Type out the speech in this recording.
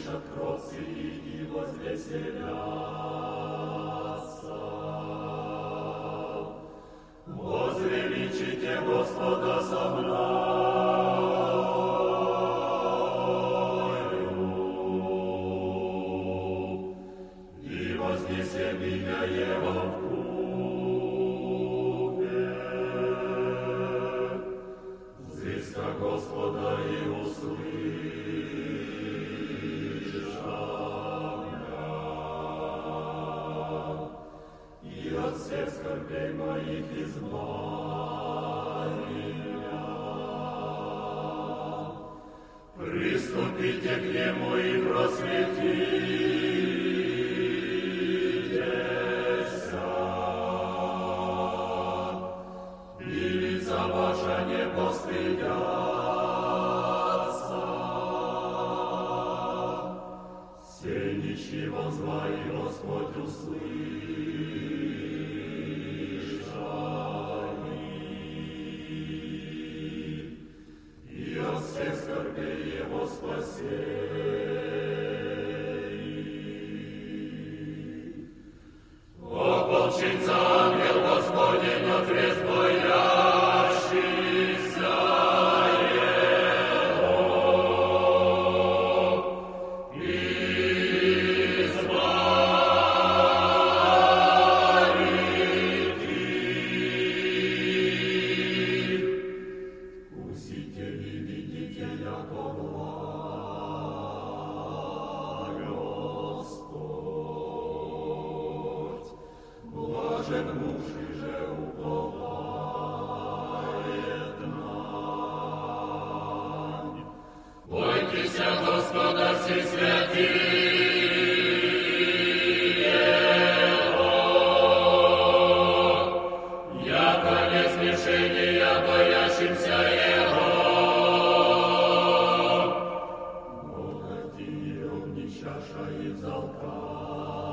слышат кротцы и возвеселятся. Возвеличите Господа со мною, и вознесем имя Его в купе. Взыска Господа и и от всех скорбей моих избави меня. Приступите к Нему и просветитесь, и лица ваша не постыдятся. Сей ничего зла и Господь и от всех скорбей Его спасей. Ополчится ангел Господень, ответ боящийся Его, и избавит их. Вкусите и видите, яко благ Господь. Блажен муж, иже уповает нань. Бойтесь Господа все святые Его, яко не смешения боящимся Его. Богати и ровни чаша и взалка